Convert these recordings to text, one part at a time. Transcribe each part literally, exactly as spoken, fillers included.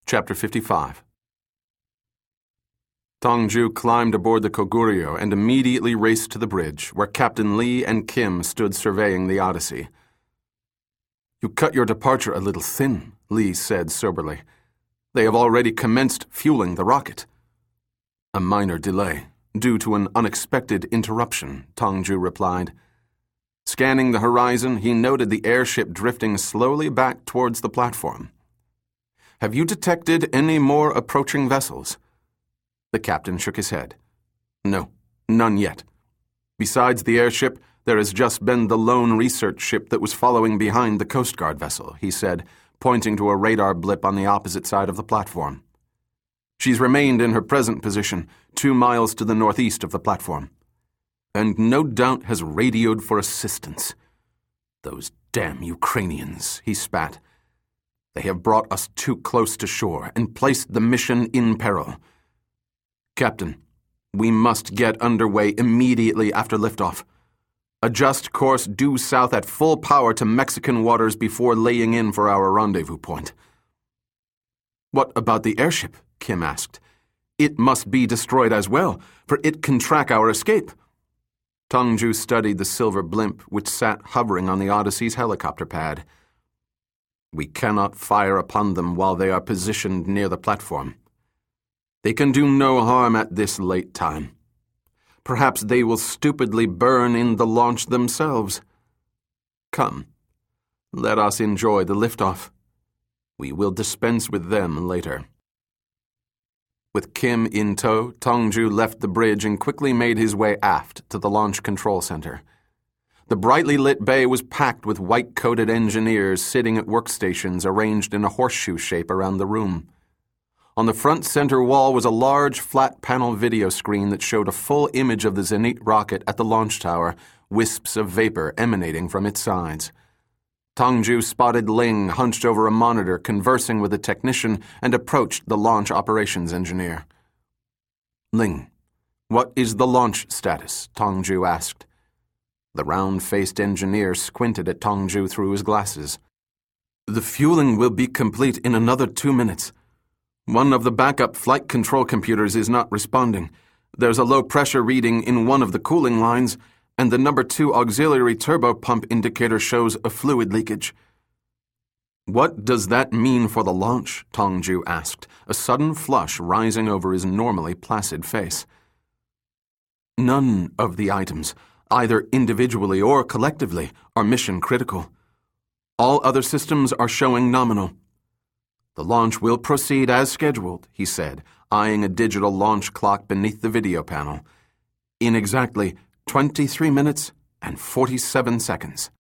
Chapter fifty-five. Tongju climbed aboard the Koguryo and immediately raced to the bridge, where Captain Lee and Kim stood surveying the Odyssey. "You cut your departure a little thin," Lee said soberly. "They have already commenced fueling the rocket." "A minor delay, due to an unexpected interruption," Tongju replied. Scanning the horizon, he noted the airship drifting slowly back towards the platform. "Have you detected any more approaching vessels?" The captain shook his head. "No, none yet. Besides the airship, there has just been the lone research ship that was following behind the Coast Guard vessel," he said, pointing to a radar blip on the opposite side of the platform. "She's remained in her present position, two miles to the northeast of the platform, and no doubt has radioed for assistance. Those damn Ukrainians," he spat. "They have brought us too close to shore and placed the mission in peril. Captain, we must get underway immediately after liftoff. Adjust course due south at full power to Mexican waters before laying in for our rendezvous point." "What about the airship?" Kim asked. "It must be destroyed as well, for it can track our escape." Tongju studied the silver blimp which sat hovering on the Odyssey's helicopter pad. "We cannot fire upon them while they are positioned near the platform. They can do no harm at this late time. Perhaps they will stupidly burn in the launch themselves. Come, let us enjoy the liftoff. We will dispense with them later." With Kim in tow, Tongju left the bridge and quickly made his way aft to the launch control center. The brightly lit bay was packed with white-coated engineers sitting at workstations arranged in a horseshoe shape around the room. On the front center wall was a large flat-panel video screen that showed a full image of the Zenit rocket at the launch tower, wisps of vapor emanating from its sides. Tongju spotted Ling hunched over a monitor conversing with a technician and approached the launch operations engineer. "Ling, what is the launch status?" Tongju asked. The round-faced engineer squinted at Tongju through his glasses. "The fueling will be complete in another two minutes. One of the backup flight control computers is not responding. There's a low-pressure reading in one of the cooling lines, and the number two auxiliary turbo pump indicator shows a fluid leakage." "What does that mean for the launch?" Tongju asked, a sudden flush rising over his normally placid face. "None of the items, either individually or collectively, are mission critical. All other systems are showing nominal. The launch will proceed as scheduled," he said, eyeing a digital launch clock beneath the video panel. "In exactly twenty-three minutes and forty-seven seconds.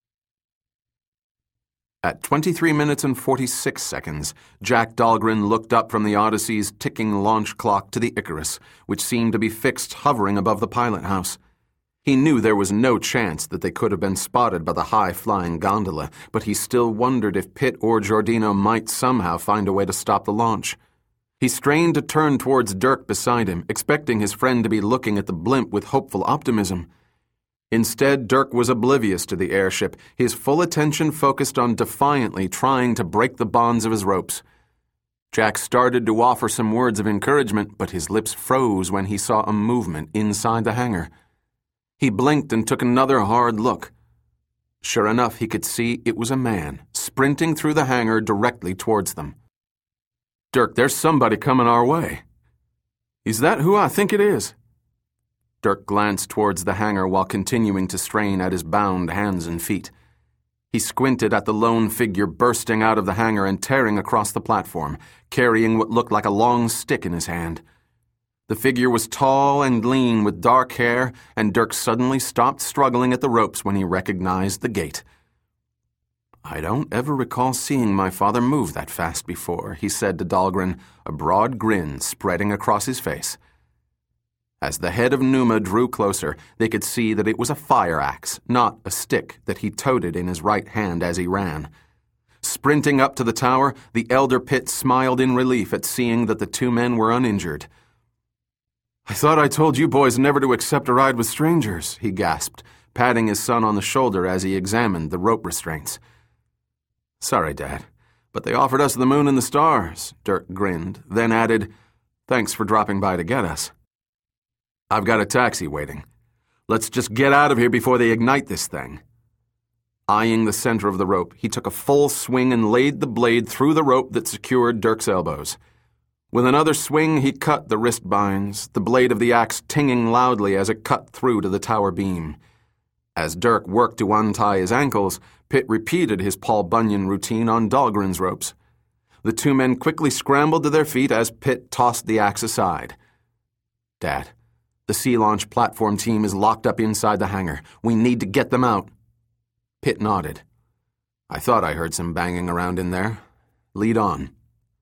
At twenty-three minutes and forty-six seconds, Jack Dahlgren looked up from the Odyssey's ticking launch clock to the Icarus, which seemed to be fixed hovering above the pilot house. He knew there was no chance that they could have been spotted by the high-flying gondola, but he still wondered if Pitt or Giordino might somehow find a way to stop the launch. He strained to turn towards Dirk beside him, expecting his friend to be looking at the blimp with hopeful optimism. Instead, Dirk was oblivious to the airship, his full attention focused on defiantly trying to break the bonds of his ropes. Jack started to offer some words of encouragement, but his lips froze when he saw a movement inside the hangar. He blinked and took another hard look. Sure enough, he could see it was a man, sprinting through the hangar directly towards them. "Dirk, there's somebody coming our way." "Is that who I think it is?" Dirk glanced towards the hangar while continuing to strain at his bound hands and feet. He squinted at the lone figure bursting out of the hangar and tearing across the platform, carrying what looked like a long stick in his hand. The figure was tall and lean with dark hair, and Dirk suddenly stopped struggling at the ropes when he recognized the gait. "I don't ever recall seeing my father move that fast before," he said to Dahlgren, a broad grin spreading across his face. As the head of Numa drew closer, they could see that it was a fire axe, not a stick, that he toted in his right hand as he ran. Sprinting up to the tower, the elder Pitt smiled in relief at seeing that the two men were uninjured. "I thought I told you boys never to accept a ride with strangers," he gasped, patting his son on the shoulder as he examined the rope restraints. "Sorry, Dad. But they offered us the moon and the stars, Dirk grinned, then added, "Thanks for dropping by to get us." "I've got a taxi waiting. Let's just get out of here before they ignite this thing." Eyeing the center of the rope, he took a full swing and laid the blade through the rope that secured Dirk's elbows. With another swing, he cut the wrist binds, the blade of the axe tinging loudly as it cut through to the tower beam. As Dirk worked to untie his ankles, Pitt repeated his Paul Bunyan routine on Dahlgren's ropes. The two men quickly scrambled to their feet as Pitt tossed the axe aside. "Dad, the sea launch platform team is locked up inside the hangar. We need to get them out." Pitt nodded. "I thought I heard some banging around in there. Lead on."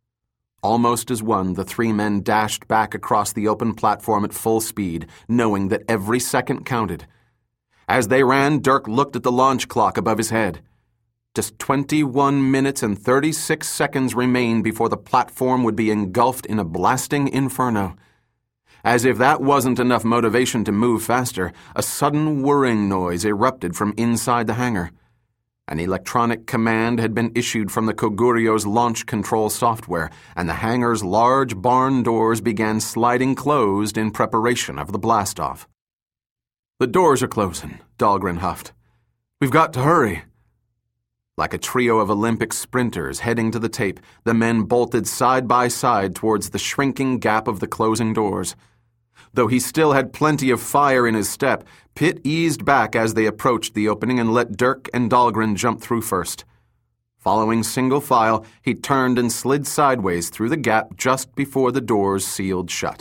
Almost as one, the three men dashed back across the open platform at full speed, knowing that every second counted. As they ran, Dirk looked at the launch clock above his head. Just twenty-one minutes and thirty-six seconds remained before the platform would be engulfed in a blasting inferno. As if that wasn't enough motivation to move faster, a sudden whirring noise erupted from inside the hangar. An electronic command had been issued from the Kogurio's launch control software, and the hangar's large barn doors began sliding closed in preparation of the blast-off. "The doors are closing," Dahlgren huffed. "We've got to hurry." Like a trio of Olympic sprinters heading to the tape, the men bolted side by side towards the shrinking gap of the closing doors. Though he still had plenty of fire in his step, Pitt eased back as they approached the opening and let Dirk and Dahlgren jump through first. Following single file, he turned and slid sideways through the gap just before the doors sealed shut.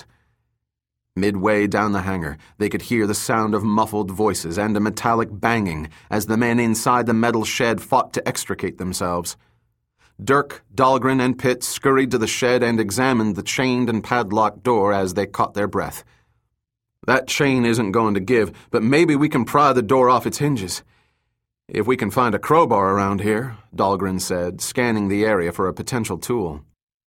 Midway down the hangar, they could hear the sound of muffled voices and a metallic banging as the men inside the metal shed fought to extricate themselves. Dirk, Dahlgren, and Pitt scurried to the shed and examined the chained and padlocked door as they caught their breath. "That chain isn't going to give, but maybe we can pry the door off its hinges. If we can find a crowbar around here," Dahlgren said, scanning the area for a potential tool.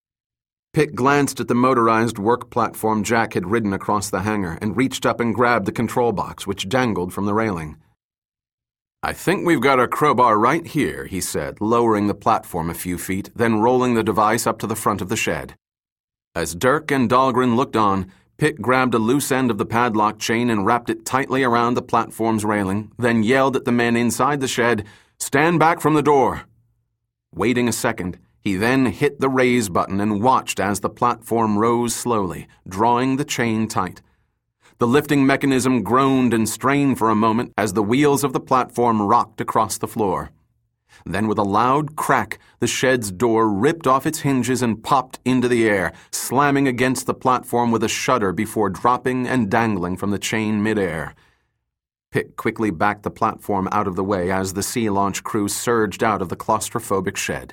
Pitt glanced at the motorized work platform Jack had ridden across the hangar and reached up and grabbed the control box, which dangled from the railing. "I think we've got our crowbar right here," he said, lowering the platform a few feet, then rolling the device up to the front of the shed. As Dirk and Dahlgren looked on, Pitt grabbed a loose end of the padlock chain and wrapped it tightly around the platform's railing, then yelled at the men inside the shed, "Stand back from the door." Waiting a second, he then hit the raise button and watched as the platform rose slowly, drawing the chain tight. The lifting mechanism groaned and strained for a moment as the wheels of the platform rocked across the floor. Then with a loud crack, the shed's door ripped off its hinges and popped into the air, slamming against the platform with a shudder before dropping and dangling from the chain midair. Pitt quickly backed the platform out of the way as the sea launch crew surged out of the claustrophobic shed.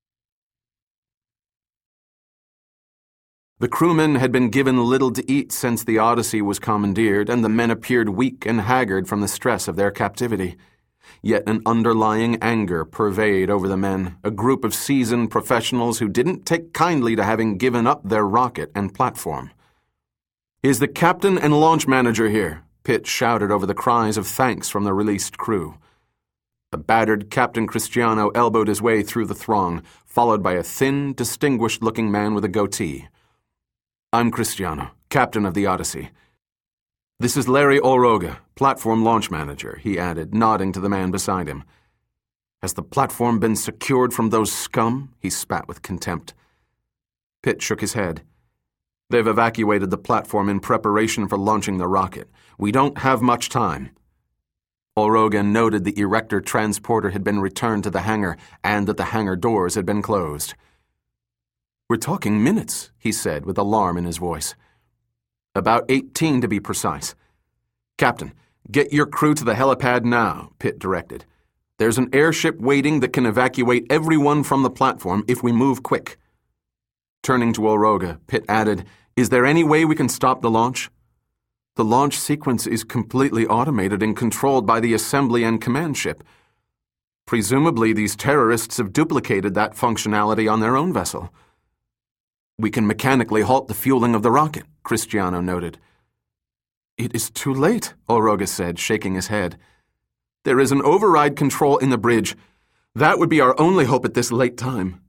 The crewmen had been given little to eat since the Odyssey was commandeered, and the men appeared weak and haggard from the stress of their captivity. Yet an underlying anger pervaded over the men, a group of seasoned professionals who didn't take kindly to having given up their rocket and platform. "Is the captain and launch manager here?" Pitt shouted over the cries of thanks from the released crew. A battered Captain Cristiano elbowed his way through the throng, followed by a thin, distinguished-looking man with a goatee. "I'm Cristiano, captain of the Odyssey. This is Larry Olroga, platform launch manager," he added, nodding to the man beside him. "Has the platform been secured from those scum?" he spat with contempt. Pitt shook his head. "They've evacuated the platform in preparation for launching the rocket. We don't have much time." Olroga noted the Erector transporter had been returned to the hangar and that the hangar doors had been closed. "We're talking minutes," he said with alarm in his voice. "About eighteen to be precise. Captain, get your crew to the helipad now," Pitt directed. "There's an airship waiting that can evacuate everyone from the platform if we move quick." Turning to Olroga, Pitt added, "Is there any way we can stop the launch?" "The launch sequence is completely automated and controlled by the assembly and command ship. Presumably these terrorists have duplicated that functionality on their own vessel." "We can mechanically halt the fueling of the rocket," Cristiano noted. "It is too late," Olroga said, shaking his head. "There is an override control in the bridge. That would be our only hope at this late time.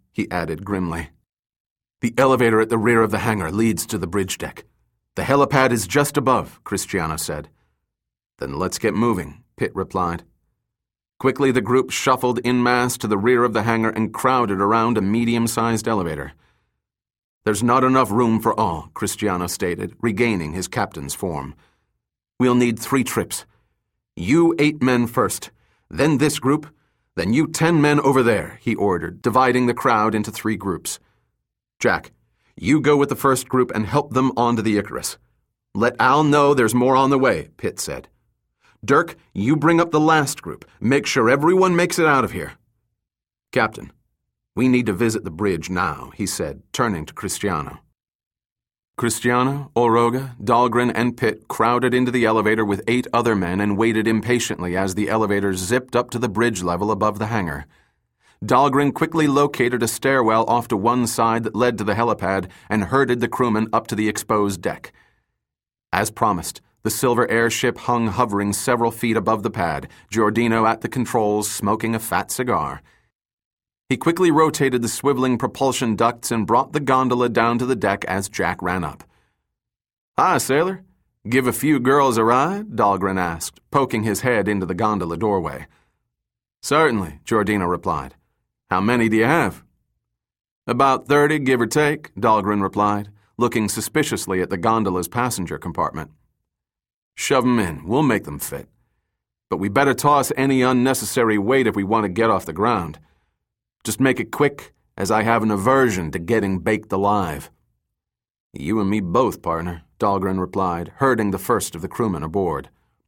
he added grimly. The elevator at the rear of the hangar leads to the bridge deck. The helipad is just above, Cristiano said. Then let's get moving, Pitt replied. Quickly, the group shuffled en masse to the rear of the hangar and crowded around a medium-sized elevator. There's not enough room for all, Cristiano stated, regaining his captain's form. We'll need three trips. You eight men first, then this group, then you ten men over there, he ordered, dividing the crowd into three groups. Jack, you go with the first group and help them onto the Icarus. Let Al know there's more on the way, Pitt said. Dirk, you bring up the last group. Make sure everyone makes it out of here. Captain, we need to visit the bridge now, he said, turning to Cristiano. Cristiano, Oroga, Dahlgren, and Pitt crowded into the elevator with eight other men and waited impatiently as the elevator zipped up to the bridge level above the hangar. Dahlgren quickly located a stairwell off to one side that led to the helipad and herded the crewmen up to the exposed deck. As promised, the silver airship hung hovering several feet above the pad, Giordino at the controls smoking a fat cigar. He quickly rotated the swiveling propulsion ducts and brought the gondola down to the deck as Jack ran up. Hi, sailor. Give a few girls a ride? Dahlgren asked, poking his head into the gondola doorway. Certainly, Giordino replied. How many do you have? About thirty, give or take, Dahlgren replied, looking suspiciously at the gondola's passenger compartment. Shove 'em in. We'll make them fit. But we better toss any unnecessary weight if we want to get off the ground. Just make it quick, as I have an aversion to getting baked alive. You and me both, partner, Dahlgren replied, herding the first of the crewmen aboard.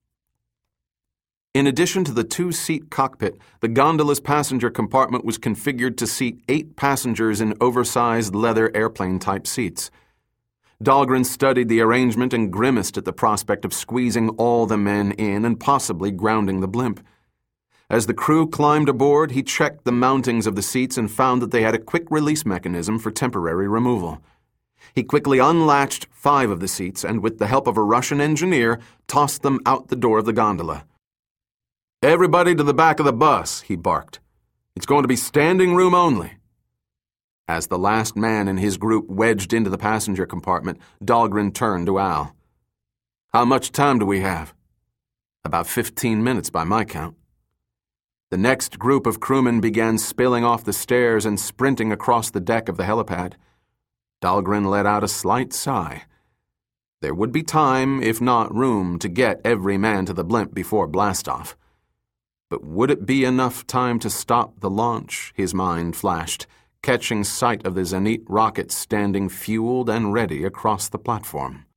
In addition to the two-seat cockpit, the gondola's passenger compartment was configured to seat eight passengers in oversized leather airplane-type seats. Dahlgren studied the arrangement and grimaced at the prospect of squeezing all the men in and possibly grounding the blimp. As the crew climbed aboard, he checked the mountings of the seats and found that they had a quick-release mechanism for temporary removal. He quickly unlatched five of the seats and, with the help of a Russian engineer, tossed them out the door of the gondola. Everybody to the back of the bus, he barked. It's going to be standing room only. As the last man in his group wedged into the passenger compartment, Dahlgren turned to Al. How much time do we have? About fifteen minutes by my count. The next group of crewmen began spilling off the stairs and sprinting across the deck of the helipad. Dahlgren let out a slight sigh. There would be time, if not room, to get every man to the blimp before blastoff. But would it be enough time to stop the launch? His mind flashed, catching sight of the Zenit rocket standing fueled and ready across the platform.